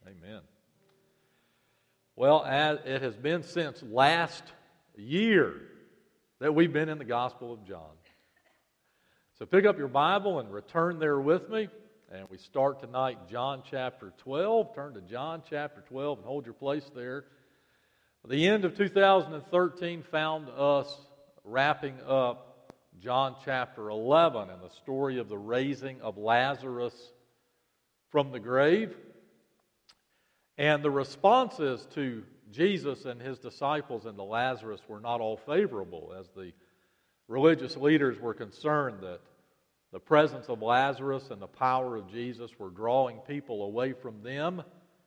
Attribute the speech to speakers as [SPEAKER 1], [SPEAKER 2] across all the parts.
[SPEAKER 1] Amen. Well, as it has been since last year that we've been in the Gospel of John. So pick up your Bible and return there with me. And we start tonight John chapter 12. Turn to John chapter 12 and hold your place there. The end of 2013 found us wrapping up John chapter 11 and the story of the raising of Lazarus from the grave. And the responses to Jesus and his disciples and to Lazarus were not all favorable, as the religious leaders were concerned that the presence of Lazarus and the power of Jesus were drawing people away from them,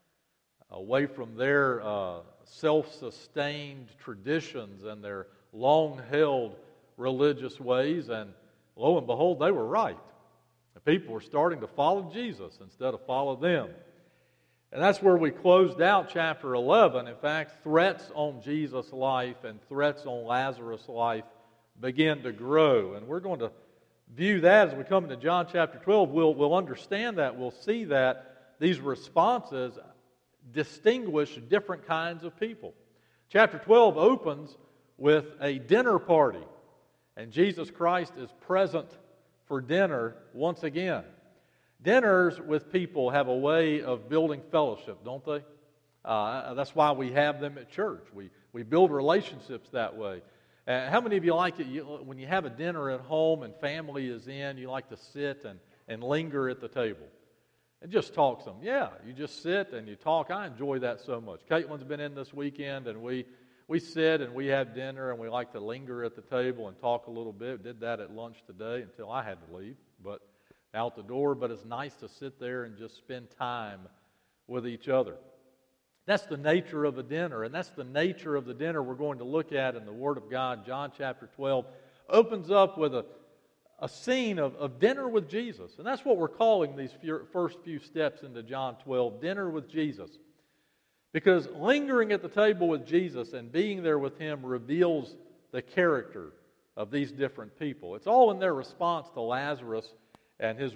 [SPEAKER 1] away from their self-sustained traditions and their long-held religious ways. And lo and behold, they were right. The people were starting to follow Jesus instead of follow them. And that's where we closed out chapter 11. In fact, threats on Jesus' life and threats on Lazarus' life begin to grow. And we're going to view that as we come into John chapter 12. We'll understand that. We'll see that these responses distinguish different kinds of people. Chapter 12 opens with a dinner party. And Jesus Christ is present for dinner once again. Dinners with people have a way of building fellowship, don't they? That's why we have them at church. We build relationships that way. How many of you like it when you have a dinner at home and family is in, you like to sit and linger at the table and just talk some? Yeah, you just sit and you talk. I enjoy that so much. Caitlin's been in this weekend and we sit and we have dinner and we like to linger at the table and talk a little bit. Did that at lunch today until I had to leave, but out the door. But it's nice to sit there and just spend time with each other. That's the nature of a dinner, and that's the nature of the dinner we're going to look at in the Word of God. John chapter 12 opens up with a scene of dinner with Jesus, and that's what we're calling these first few steps into John 12, dinner with Jesus. Because lingering at the table with Jesus and being there with Him reveals the character of these different people. It's all in their response to Lazarus and his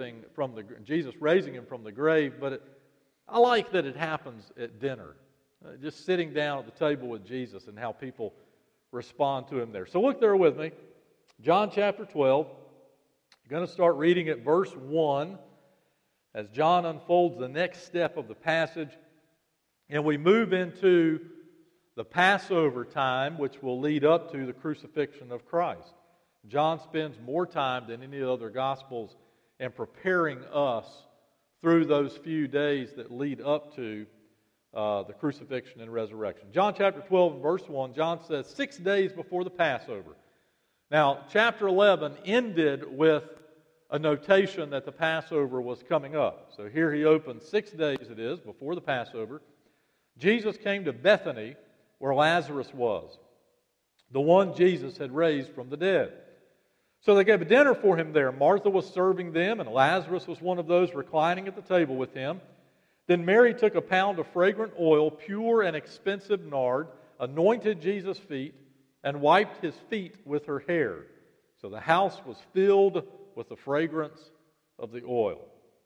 [SPEAKER 1] Jesus raising him from the grave, but I like that it happens at dinner, just sitting down at the table with Jesus and how people respond to Him there. So look there with me, John chapter 12. I'm going to start reading at verse 1 as John unfolds the next step of the passage, and we move into the Passover time, which will lead up to the crucifixion of Christ. John spends more time than any of the other Gospels in preparing us through those few days that lead up to the crucifixion and resurrection. John chapter 12 and verse 1, John says, 6 days before the Passover. Now, chapter 11 ended with a notation that the Passover was coming up. So here he opens 6 days, it is, before the Passover. Jesus came to Bethany, where Lazarus was, the one Jesus had raised from the dead. So they gave a dinner for him there. Martha was serving them, and Lazarus was one of those reclining at the table with him. Then Mary took a pound of fragrant oil, pure and expensive nard, anointed Jesus' feet, and wiped his feet with her hair. So the house was filled with the fragrance of the oil.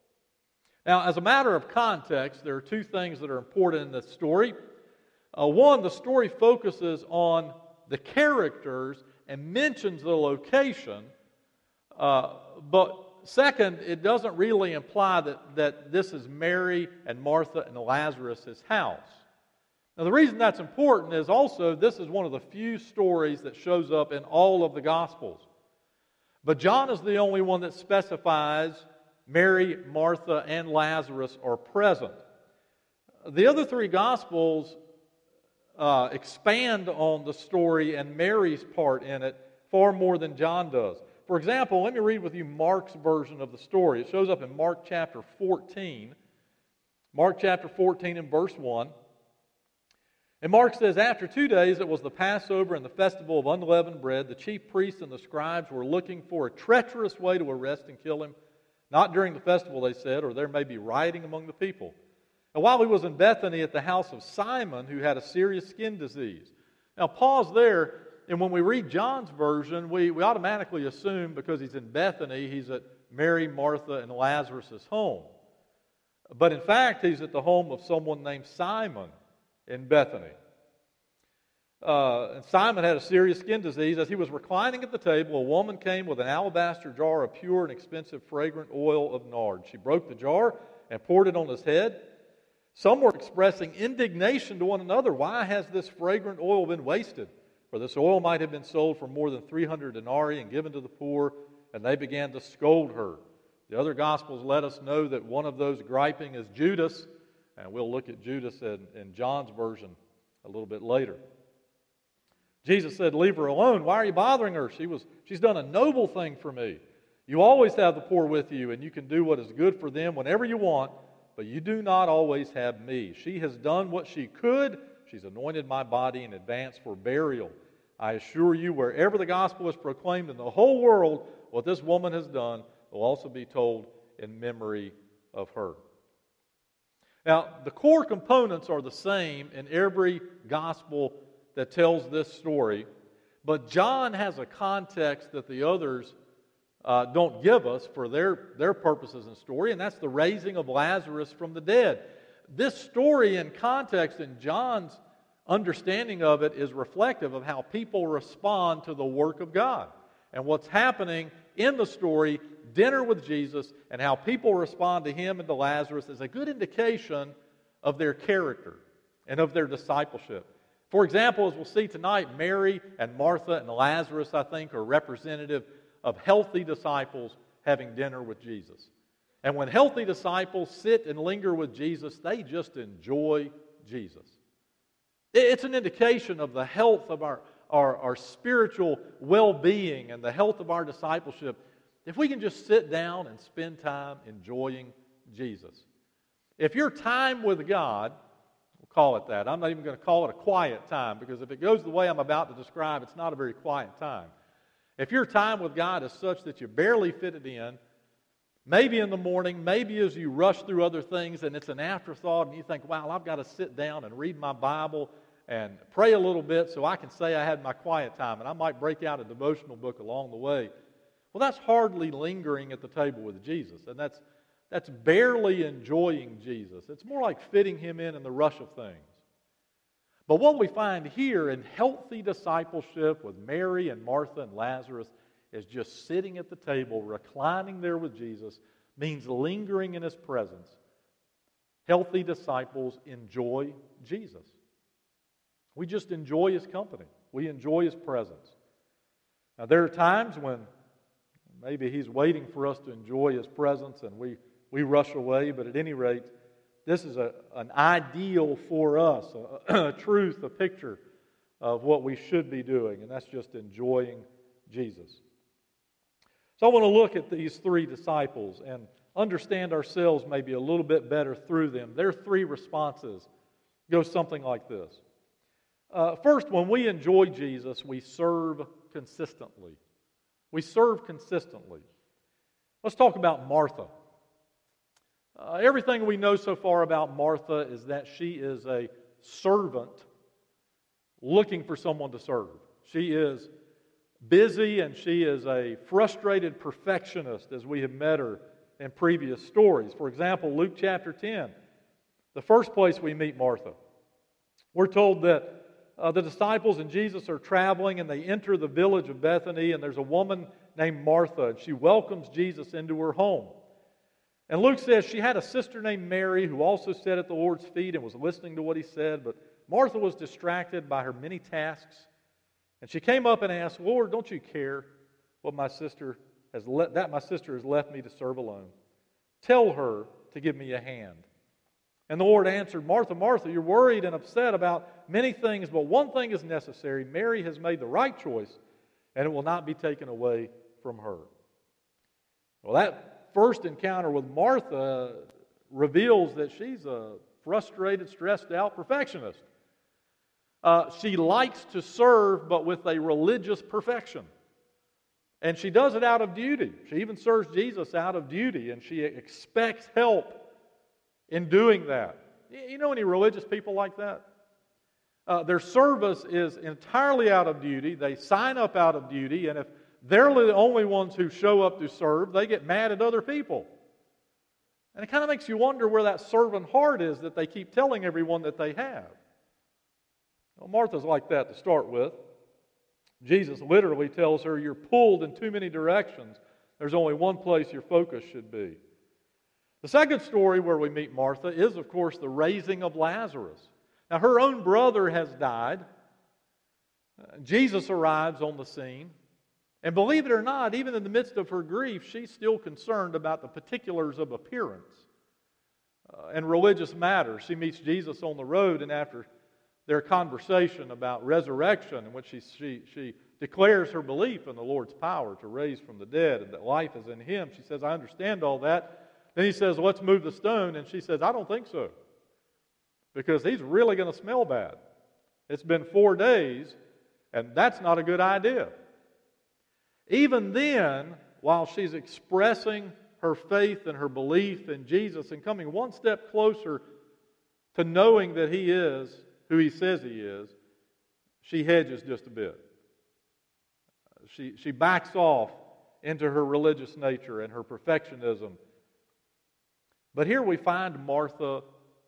[SPEAKER 1] Now, as a matter of context, there are two things that are important in this story. One, the story focuses on the characters and mentions the location, but second, it doesn't really imply that this is Mary and Martha and Lazarus' house. Now, the reason that's important is also this is one of the few stories that shows up in all of the Gospels. But John is the only one that specifies Mary, Martha, and Lazarus are present. The other three Gospels expand on the story and Mary's part in it far more than John does. For example, let me read with you Mark's version of the story. It shows up in Mark chapter 14. Mark chapter 14 and verse 1. And Mark says, after 2 days it was the Passover and the festival of unleavened bread. The chief priests and the scribes were looking for a treacherous way to arrest and kill him. Not during the festival, they said, or there may be rioting among the people. And while he was in Bethany at the house of Simon, who had a serious skin disease. Now pause there, and when we read John's version, we automatically assume because he's in Bethany, he's at Mary, Martha, and Lazarus' home. But in fact, he's at the home of someone named Simon in Bethany. And Simon had a serious skin disease. As he was reclining at the table, a woman came with an alabaster jar of pure and expensive fragrant oil of nard. She broke the jar and poured it on his head. Some were expressing indignation to one another. Why has this fragrant oil been wasted? For this oil might have been sold for more than 300 denarii and given to the poor. And they began to scold her. The other Gospels let us know that one of those griping is Judas. And we'll look at Judas in John's version a little bit later. Jesus said, "Leave her alone. Why are you bothering her? She's done a noble thing for me. You always have the poor with you, and you can do what is good for them whenever you want, but you do not always have me. She has done what she could. She's anointed my body in advance for burial. I assure you, wherever the gospel is proclaimed in the whole world, what this woman has done will also be told in memory of her." Now, the core components are the same in every gospel that tells this story, but John has a context that the others don't give us for their purposes and story, and that's the raising of Lazarus from the dead. This story in context in John's understanding of it is reflective of how people respond to the work of God. And what's happening in the story, dinner with Jesus, and how people respond to him and to Lazarus is a good indication of their character and of their discipleship. For example, as we'll see tonight, Mary and Martha and Lazarus, I think, are representative of healthy disciples having dinner with Jesus. And when healthy disciples sit and linger with Jesus, they just enjoy Jesus. It's an indication of the health of our spiritual well-being and the health of our discipleship if we can just sit down and spend time enjoying Jesus. If your time with God, we'll call it that. I'm not even going to call it a quiet time, because if it goes the way I'm about to describe, it's not a very quiet time. If your time with God is such that you barely fit it in, maybe in the morning, maybe as you rush through other things and it's an afterthought and you think, wow, I've got to sit down and read my Bible and pray a little bit so I can say I had my quiet time, and I might break out a devotional book along the way. Well, that's hardly lingering at the table with Jesus, and that's barely enjoying Jesus. It's more like fitting him in the rush of things. But what we find here in healthy discipleship with Mary and Martha and Lazarus is just sitting at the table, reclining there with Jesus, means lingering in his presence. Healthy disciples enjoy Jesus. We just enjoy his company. We enjoy his presence. Now, there are times when maybe he's waiting for us to enjoy his presence and we rush away, but at any rate, this is an ideal for us, a truth, a picture of what we should be doing, and that's just enjoying Jesus. So I want to look at these three disciples and understand ourselves maybe a little bit better through them. Their three responses go something like this. First, when we enjoy Jesus, we serve consistently. We serve consistently. Let's talk about Martha. Everything we know so far about Martha is that she is a servant looking for someone to serve. She is busy and she is a frustrated perfectionist, as we have met her in previous stories. For example, Luke chapter 10, the first place we meet Martha. We're told that the disciples and Jesus are traveling and they enter the village of Bethany, and there's a woman named Martha, and she welcomes Jesus into her home. And Luke says she had a sister named Mary who also sat at the Lord's feet and was listening to what he said, but Martha was distracted by her many tasks. And she came up and asked, "Lord, don't you care what my sister has left me to serve alone? Tell her to give me a hand." And the Lord answered, "Martha, Martha, you're worried and upset about many things, but one thing is necessary. Mary has made the right choice, and it will not be taken away from her." Well, that first encounter with Martha reveals that she's a frustrated, stressed out perfectionist. She likes to serve, but with a religious perfection. And she does it out of duty. She even serves Jesus out of duty, and she expects help in doing that. You know any religious people like that? Their service is entirely out of duty. They sign up out of duty, and if they're the only ones who show up to serve, they get mad at other people. And it kind of makes you wonder where that servant heart is that they keep telling everyone that they have. Well, Martha's like that to start with. Jesus literally tells her, you're pulled in too many directions. There's only one place your focus should be. The second story where we meet Martha is, of course, the raising of Lazarus. Now, her own brother has died. Jesus arrives on the scene. And believe it or not, even in the midst of her grief, she's still concerned about the particulars of appearance and religious matters. She meets Jesus on the road, and after their conversation about resurrection, in which she declares her belief in the Lord's power to raise from the dead and that life is in Him, she says, I understand all that. Then He says, let's move the stone, and she says, I don't think so, because he's really going to smell bad. It's been 4 days, and that's not a good idea. Even then, while she's expressing her faith and her belief in Jesus and coming one step closer to knowing that He is who He says He is, she hedges just a bit. She backs off into her religious nature and her perfectionism. But here we find Martha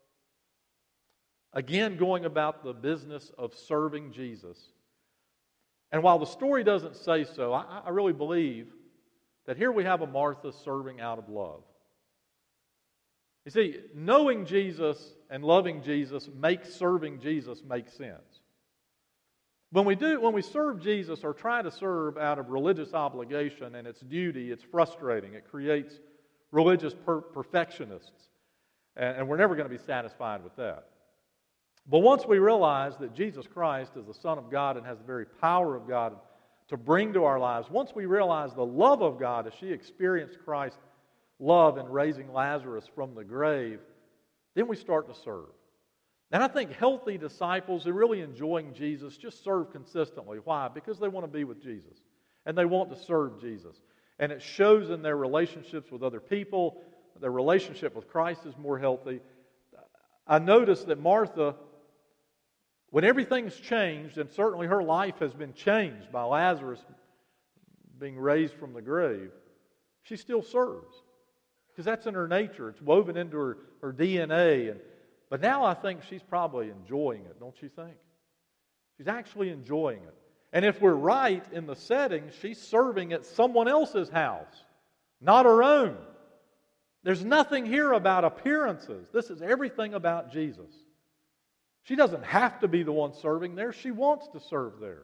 [SPEAKER 1] again going about the business of serving Jesus. And while the story doesn't say so, I really believe that here we have a Martha serving out of love. You see, knowing Jesus and loving Jesus makes serving Jesus make sense. When we serve Jesus or try to serve out of religious obligation and its duty, it's frustrating. It creates religious perfectionists. And we're never going to be satisfied with that. But once we realize that Jesus Christ is the Son of God and has the very power of God to bring to our lives, once we realize the love of God as she experienced Christ's love in raising Lazarus from the grave, then we start to serve. And I think healthy disciples who are really enjoying Jesus just serve consistently. Why? Because they want to be with Jesus. And they want to serve Jesus. And it shows in their relationships with other people. Their relationship with Christ is more healthy. I noticed that Martha, when everything's changed, and certainly her life has been changed by Lazarus being raised from the grave, she still serves. Because that's in her nature. It's woven into her DNA. But now I think she's probably enjoying it, don't you think? She's actually enjoying it. And if we're right in the setting, she's serving at someone else's house, not her own. There's nothing here about appearances. This is everything about Jesus. She doesn't have to be the one serving there. She wants to serve there.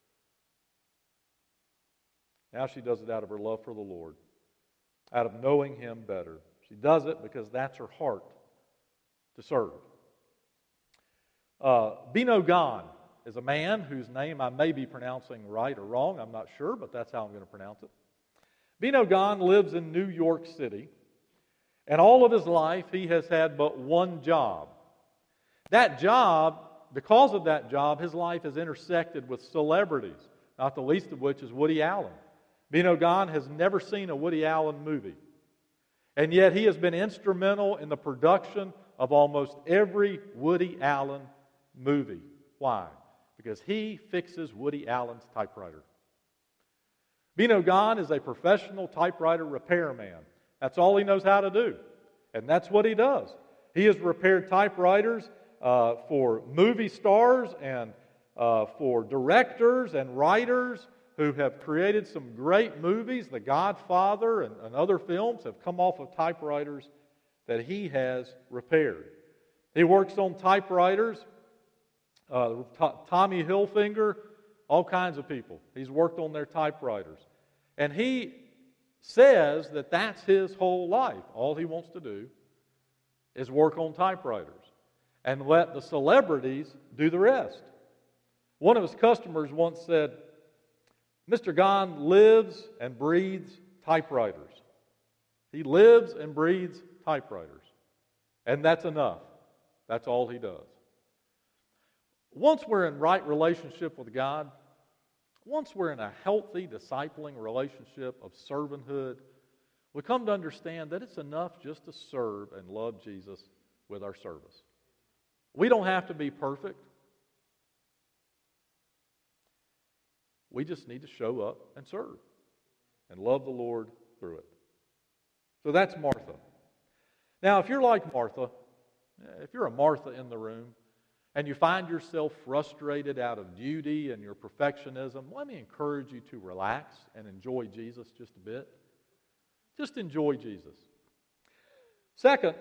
[SPEAKER 1] Now she does it out of her love for the Lord, out of knowing Him better. She does it because that's her heart to serve. Bino Gan is a man whose name I may be pronouncing right or wrong. I'm not sure, but that's how I'm going to pronounce it. Bino Gan lives in New York City, and all of his life he has had but one job. That job, because of that job, his life is intersected with celebrities, not the least of which is Woody Allen. Bino Gan has never seen a Woody Allen movie, and yet he has been instrumental in the production of almost every Woody Allen movie. Why? Because he fixes Woody Allen's typewriter. Bino Gan is a professional typewriter repairman. That's all he knows how to do, and that's what he does. He has repaired typewriters for movie stars and for directors and writers who have created some great movies. The Godfather and other films have come off of typewriters that he has repaired. He works on typewriters, Tommy Hilfiger, all kinds of people. He's worked on their typewriters. And he says that that's his whole life. All he wants to do is work on typewriters and let the celebrities do the rest. One of his customers once said, Mr. Gan lives and breathes typewriters. He lives and breathes typewriters. And that's enough. That's all he does. Once we're in right relationship with God, once we're in a healthy discipling relationship of servanthood, we come to understand that it's enough just to serve and love Jesus with our service. We don't have to be perfect. We just need to show up and serve and love the Lord through it. So that's Martha. Now, if you're like Martha, if you're a Martha in the room, and you find yourself frustrated out of duty and your perfectionism, let me encourage you to relax and enjoy Jesus just a bit. Just enjoy Jesus. Second,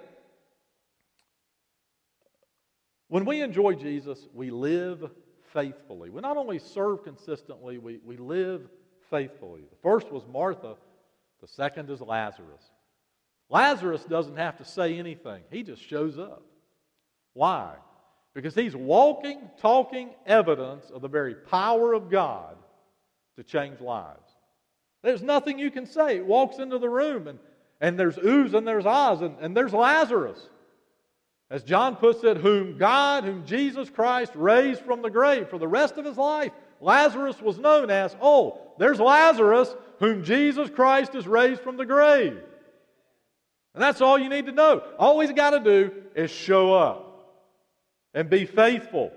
[SPEAKER 1] when we enjoy Jesus, we live faithfully. We not only serve consistently, we live faithfully. The first was Martha. The second is Lazarus. Lazarus doesn't have to say anything. He just shows up. Why? Because he's walking, talking evidence of the very power of God to change lives. There's nothing you can say. He walks into the room, and there's oohs and there's ahs, and there's Lazarus. As John puts it, whom Jesus Christ raised from the grave for the rest of his life. Lazarus was known as, there's Lazarus whom Jesus Christ has raised from the grave. And that's all you need to know. All he's got to do is show up and be faithful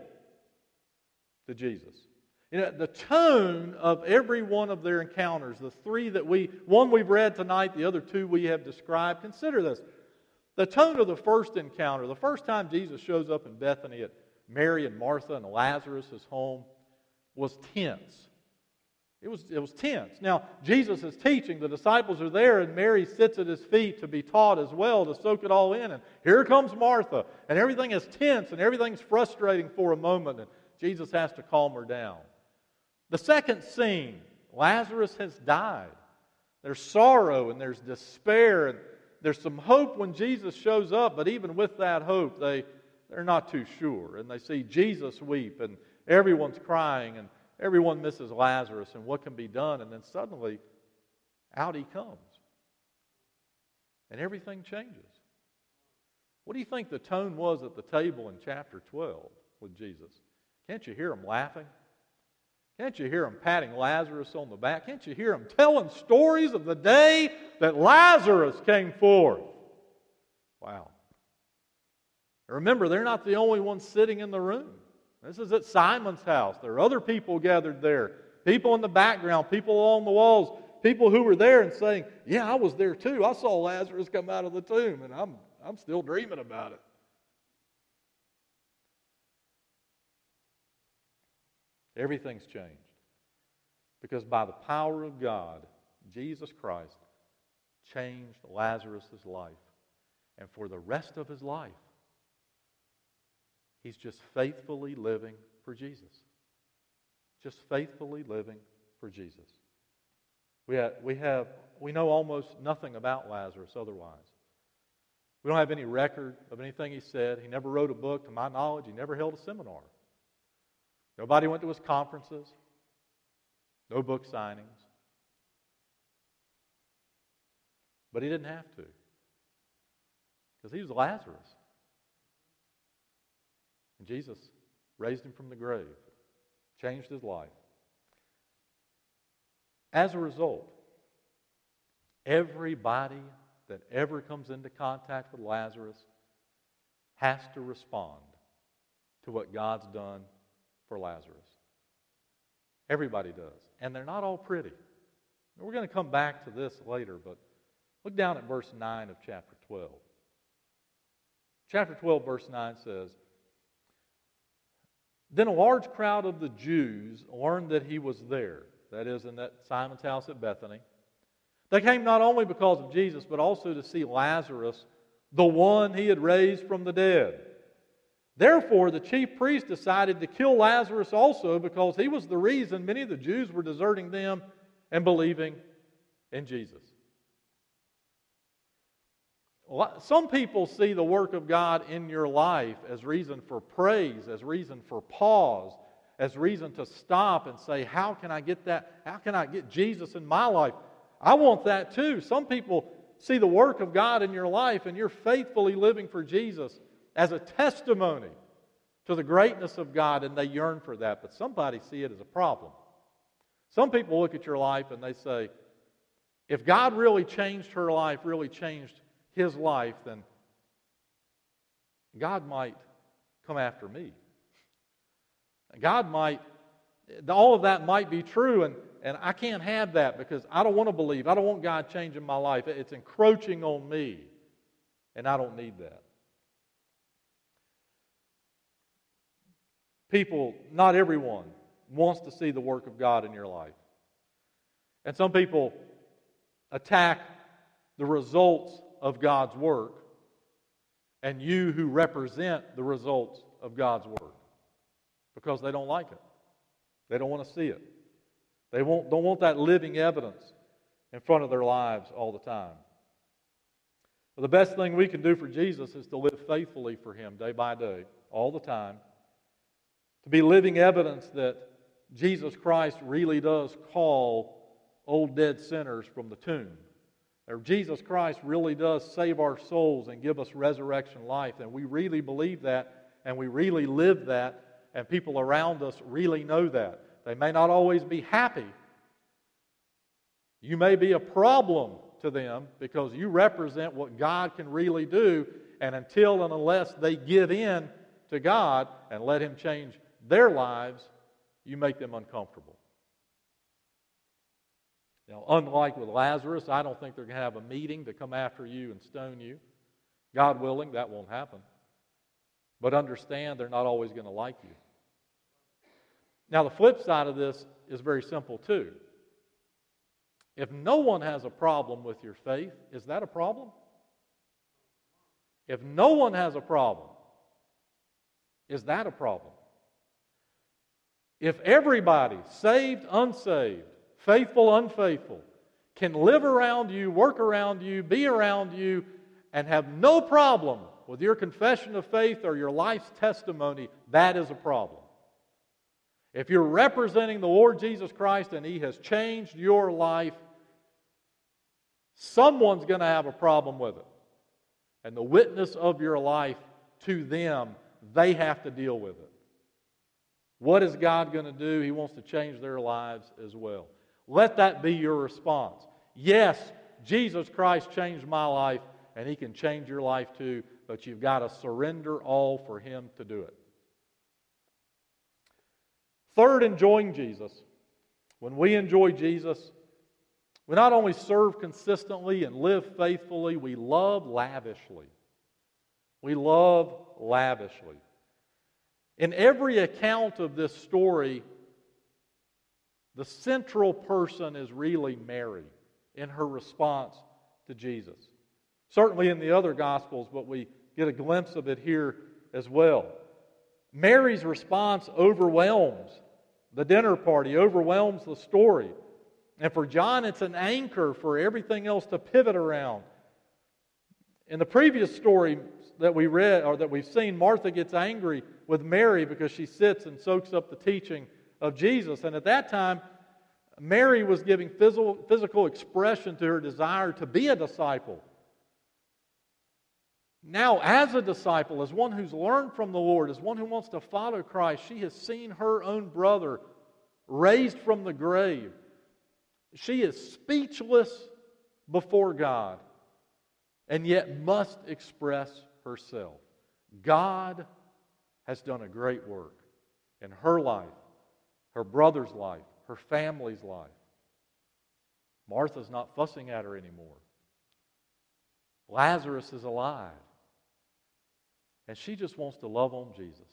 [SPEAKER 1] to Jesus. You know, the tone of every one of their encounters, the three one we've read tonight, the other two we have described, consider this. The tone of the first encounter, the first time Jesus shows up in Bethany at Mary and Martha and Lazarus' home, was tense. It was tense. Now, Jesus is teaching. The disciples are there, and Mary sits at his feet to be taught as well, to soak it all in. And here comes Martha, and everything is tense, and everything's frustrating for a moment, and Jesus has to calm her down. The second scene, Lazarus has died. There's sorrow, and there's despair, and there's some hope when Jesus shows up, but even with that hope, they're not too sure. And they see Jesus weep, and everyone's crying, and everyone misses Lazarus and what can be done. And then suddenly, out he comes. And everything changes. What do you think the tone was at the table in chapter 12 with Jesus? Can't you hear him laughing? Can't you hear him patting Lazarus on the back? Can't you hear him telling stories of the day that Lazarus came forth? Wow. Remember, they're not the only ones sitting in the room. This is at Simon's house. There are other people gathered there. People in the background, people along the walls, people who were there and saying, yeah, I was there too. I saw Lazarus come out of the tomb, and I'm still dreaming about it. Everything's changed. Because by the power of God, Jesus Christ changed Lazarus' life. And for the rest of his life, he's just faithfully living for Jesus. Just faithfully living for Jesus. We know almost nothing about Lazarus otherwise. We don't have any record of anything he said. He never wrote a book. To my knowledge, he never held a seminar. Nobody went to his conferences. No book signings. But he didn't have to. Because he was Lazarus. And Jesus raised him from the grave. Changed his life. As a result, everybody that ever comes into contact with Lazarus has to respond to what God's done for Lazarus. Everybody does. And they're not all pretty. We're going to come back to this later, but look down at verse 9 of chapter 12. Chapter 12, verse 9 says, Then a large crowd of the Jews learned that he was there, that is, in that Simon's house at Bethany. They came not only because of Jesus, but also to see Lazarus, the one he had raised from the dead. Therefore, the chief priests decided to kill Lazarus also, because he was the reason many of the Jews were deserting them and believing in Jesus. Some people see the work of God in your life as reason for praise, as reason for pause, as reason to stop and say, how can I get that? How can I get Jesus in my life? I want that too. Some people see the work of God in your life and you're faithfully living for Jesus as a testimony to the greatness of God, and they yearn for that. But somebody see it as a problem. Some people look at your life and they say, if God really changed her life, really changed his life, then God might come after me. God might, all of that might be true, and I can't have that because I don't want to believe. I don't want God changing my life. It's encroaching on me. And I don't need that. People, not everyone, wants to see the work of God in your life. And some people attack the results of God's work and you who represent the results of God's work because they don't like it. They don't want to see it. They don't want that living evidence in front of their lives all the time. But the best thing we can do for Jesus is to live faithfully for Him day by day, all the time. To be living evidence that Jesus Christ really does call old dead sinners from the tomb. Or Jesus Christ really does save our souls and give us resurrection life. And we really believe that, and we really live that, and people around us really know that. They may not always be happy. You may be a problem to them because you represent what God can really do, and until and unless they give in to God and let Him change their lives, you make them uncomfortable. Now, unlike with Lazarus, I don't think they're going to have a meeting to come after you and stone you. God willing, that won't happen. But understand, they're not always going to like you. Now, the flip side of this is very simple too. If no one has a problem with your faith, is that a problem? If no one has a problem, is that a problem? If everybody, saved, unsaved, faithful, unfaithful, can live around you, work around you, be around you, and have no problem with your confession of faith or your life's testimony, that is a problem. If you're representing the Lord Jesus Christ and He has changed your life, someone's going to have a problem with it. And the witness of your life to them, they have to deal with it. What is God going to do? He wants to change their lives as well. Let that be your response. Yes, Jesus Christ changed my life, and He can change your life too, but you've got to surrender all for Him to do it. Third, enjoying Jesus. When we enjoy Jesus, we not only serve consistently and live faithfully, we love lavishly. We love lavishly. In every account of this story, the central person is really Mary in her response to Jesus. Certainly in the other Gospels, but we get a glimpse of it here as well. Mary's response overwhelms the dinner party, overwhelms the story. And for John, it's an anchor for everything else to pivot around. In the previous story that we read, or that we've seen, Martha gets angry with Mary because she sits and soaks up the teaching of Jesus. And at that time, Mary was giving physical expression to her desire to be a disciple. Now, as a disciple, as one who's learned from the Lord, as one who wants to follow Christ, she has seen her own brother raised from the grave. She is speechless before God, and yet must express herself. God has done a great work in her life, her brother's life, her family's life. Martha's not fussing at her anymore. Lazarus is alive. And she just wants to love on Jesus.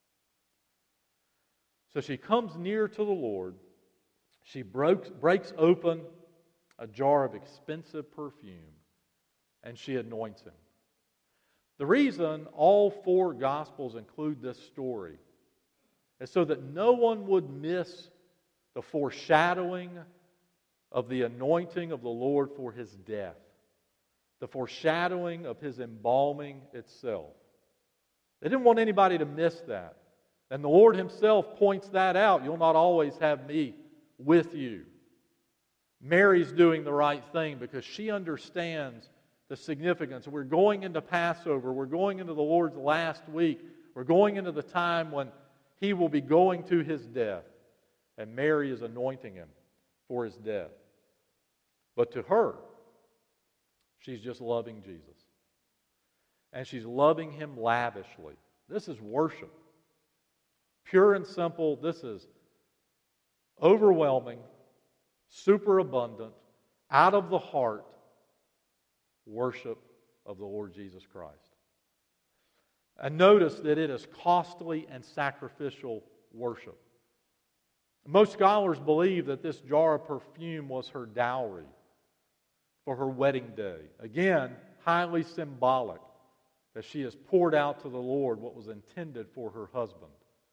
[SPEAKER 1] So she comes near to the Lord. She breaks open a jar of expensive perfume, and she anoints Him. The reason all four Gospels include this story is so that no one would miss the foreshadowing of the anointing of the Lord for His death, the foreshadowing of His embalming itself. They didn't want anybody to miss that. And the Lord Himself points that out. You'll not always have me with you. Mary's doing the right thing because she understands the significance. We're going into Passover. We're going into the Lord's last week. We're going into the time when He will be going to His death. And Mary is anointing Him for His death. But to her, she's just loving Jesus. And she's loving Him lavishly. This is worship. Pure and simple. This is overwhelming, superabundant, out of the heart worship of the Lord Jesus Christ. And notice that it is costly and sacrificial worship. Most scholars believe that this jar of perfume was her dowry for her wedding day. Again, highly symbolic that she has poured out to the Lord what was intended for her husband.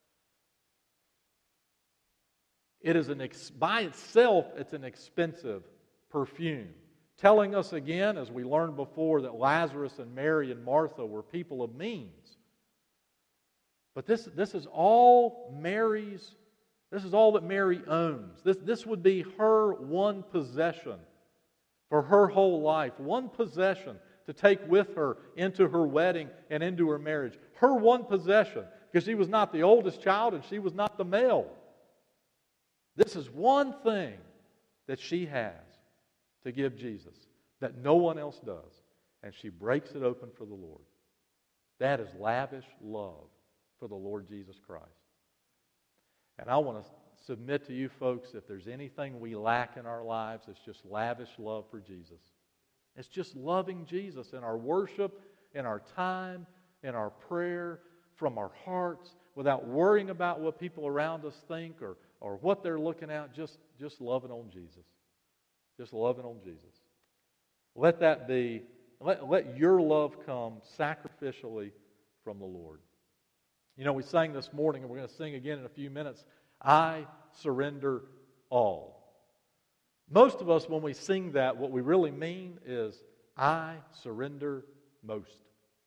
[SPEAKER 1] It is by itself, it's an expensive perfume. Telling us again, as we learned before, that Lazarus and Mary and Martha were people of means. But this is all that Mary owns. This would be her one possession for her whole life. One possession to take with her into her wedding and into her marriage. Her one possession, because she was not the oldest child and she was not the male. This is one thing that she has to give Jesus that no one else does. And she breaks it open for the Lord. That is lavish love for the Lord Jesus Christ. And I want to submit to you folks, if there's anything we lack in our lives, it's just lavish love for Jesus. It's just loving Jesus in our worship, in our time, in our prayer, from our hearts, without worrying about what people around us think or what they're looking at, just loving on Jesus. Just loving on Jesus. Let that be, let your love come sacrificially from the Lord. You know, we sang this morning, and we're going to sing again in a few minutes, I surrender all. Most of us, when we sing that, what we really mean is, I surrender most.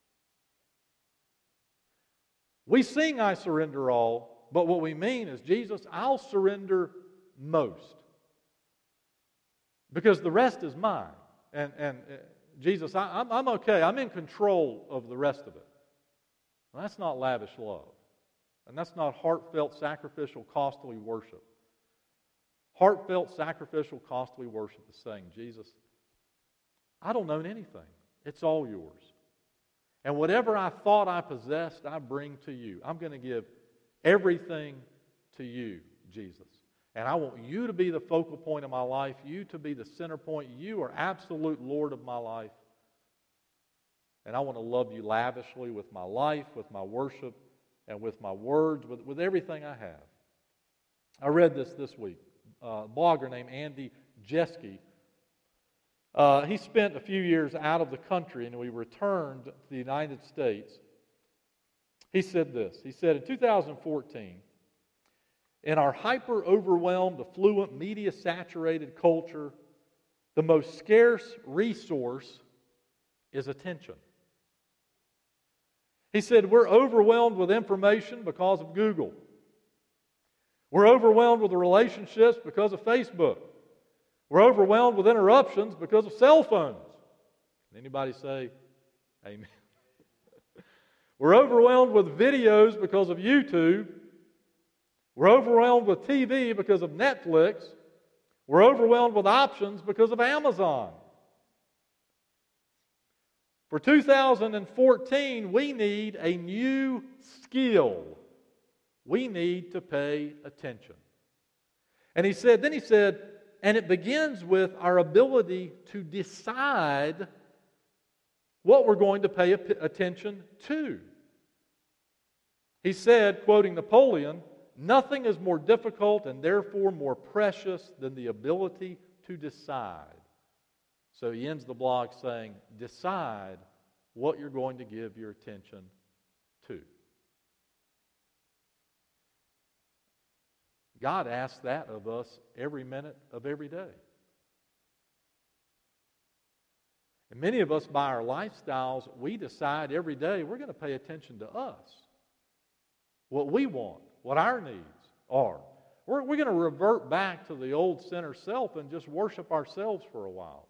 [SPEAKER 1] We sing, I surrender all, but what we mean is, Jesus, I'll surrender most. Because the rest is mine. And Jesus, I'm okay. I'm in control of the rest of it. Well, that's not lavish love. And that's not heartfelt, sacrificial, costly worship. Heartfelt, sacrificial, costly worship is saying, Jesus, I don't own anything. It's all yours. And whatever I thought I possessed, I bring to you. I'm going to give everything to you, Jesus. And I want you to be the focal point of my life, you to be the center point. You are absolute Lord of my life. And I want to love you lavishly with my life, with my worship, and with my words, with everything I have. I read this week. A blogger named Andy Jeske. He spent a few years out of the country, and we returned to the United States. He said this. He said, in 2014, in our hyper-overwhelmed, affluent, media-saturated culture, the most scarce resource is attention. He said, we're overwhelmed with information because of Google. We're overwhelmed with relationships because of Facebook. We're overwhelmed with interruptions because of cell phones. Can anybody say amen? We're overwhelmed with videos because of YouTube. We're overwhelmed with TV because of Netflix. We're overwhelmed with options because of Amazon. For 2014, we need a new skill. We need to pay attention. And he said, and it begins with our ability to decide what we're going to pay attention to. He said, quoting Napoleon, nothing is more difficult and therefore more precious than the ability to decide. So he ends the blog saying, decide what you're going to give your attention to. God asks that of us every minute of every day. And many of us, by our lifestyles, we decide every day we're going to pay attention to us. What we want, what our needs are. We're going to revert back to the old sinner self and just worship ourselves for a while.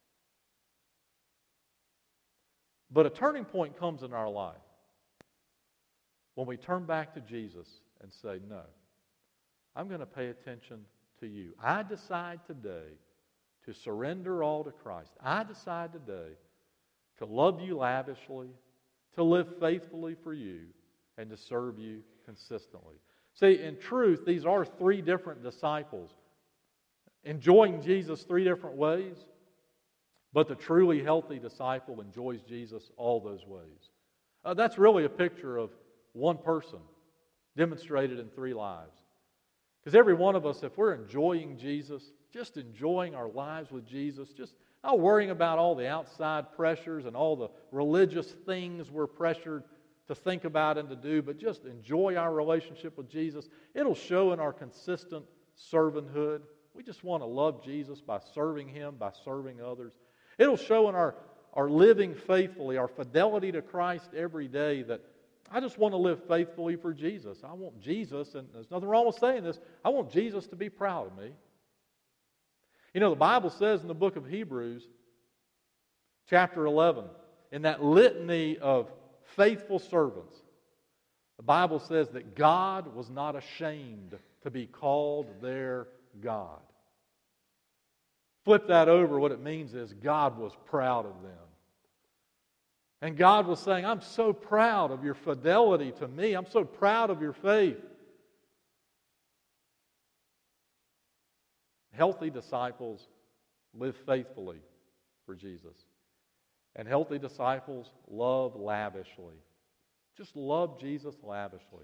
[SPEAKER 1] But a turning point comes in our life when we turn back to Jesus and say, no, I'm going to pay attention to you. I decide today to surrender all to Christ. I decide today to love you lavishly, to live faithfully for you, and to serve you consistently. See, in truth, these are three different disciples enjoying Jesus three different ways. But the truly healthy disciple enjoys Jesus all those ways. That's really a picture of one person demonstrated in 3 lives. Because every one of us, if we're enjoying Jesus, just enjoying our lives with Jesus, just not worrying about all the outside pressures and all the religious things we're pressured to think about and to do, but just enjoy our relationship with Jesus, it'll show in our consistent servanthood. We just want to love Jesus by serving Him, by serving others. It'll show in our living faithfully, our fidelity to Christ every day, that I just want to live faithfully for Jesus. I want Jesus, and there's nothing wrong with saying this, I want Jesus to be proud of me. You know, the Bible says in the book of Hebrews, chapter 11, in that litany of faithful servants, the Bible says that God was not ashamed to be called their God. Flip that over, what it means is God was proud of them. And God was saying, I'm so proud of your fidelity to me. I'm so proud of your faith. Healthy disciples live faithfully for Jesus. And healthy disciples love lavishly. Just love Jesus lavishly.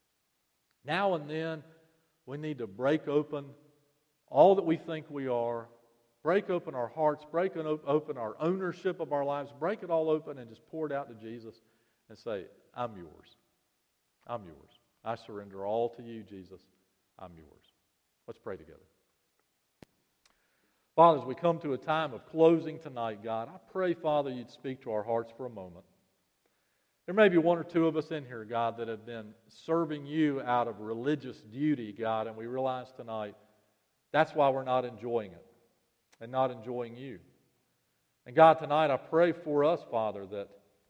[SPEAKER 1] Now and then, we need to break open all that we think we are, break open our hearts, break open our ownership of our lives, break it all open and just pour it out to Jesus and say, I'm yours. I'm yours. I surrender all to you, Jesus. I'm yours. Let's pray together. Father, as we come to a time of closing tonight, God, I pray, Father, you'd speak to our hearts for a moment. There may be 1 or 2 of us in here, God, that have been serving you out of religious duty, God, and we realize tonight that's why we're not enjoying it and not enjoying you. And God, tonight I pray for us, Father, that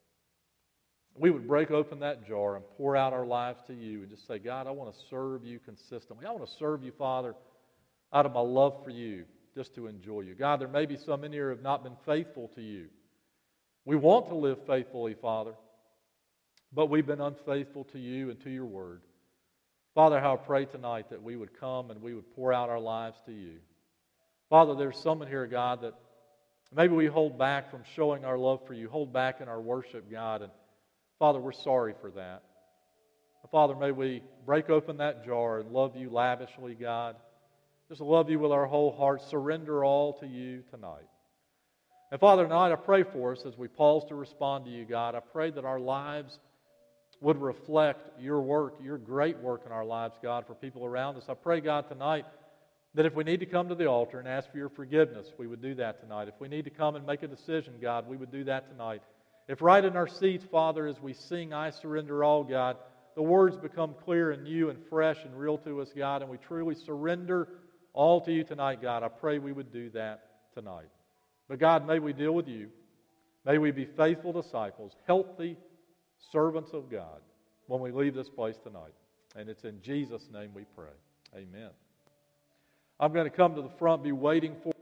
[SPEAKER 1] we would break open that jar and pour out our lives to you and just say, God, I want to serve you consistently. I want to serve you, Father, out of my love for you, just to enjoy you. God, there may be some in here who have not been faithful to you. We want to live faithfully, Father, but we've been unfaithful to you and to your word. Father, how I pray tonight that we would come and we would pour out our lives to you. Father, there's some in here, God, that maybe we hold back from showing our love for you, hold back in our worship, God, and Father, we're sorry for that. Father, may we break open that jar and love you lavishly, God. Just love you with our whole heart, surrender all to you tonight. And Father, tonight I pray for us as we pause to respond to you, God. I pray that our lives would reflect your work, your great work in our lives, God, for people around us. I pray, God, tonight that if we need to come to the altar and ask for your forgiveness, we would do that tonight. If we need to come and make a decision, God, we would do that tonight. If right in our seats, Father, as we sing, I surrender all, God, the words become clear and new and fresh and real to us, God, and we truly surrender all to you tonight, God. I pray we would do that tonight. But God, may we deal with you. May we be faithful disciples, healthy servants of God when we leave this place tonight. And it's in Jesus' name we pray. Amen. I'm going to come to the front, be waiting for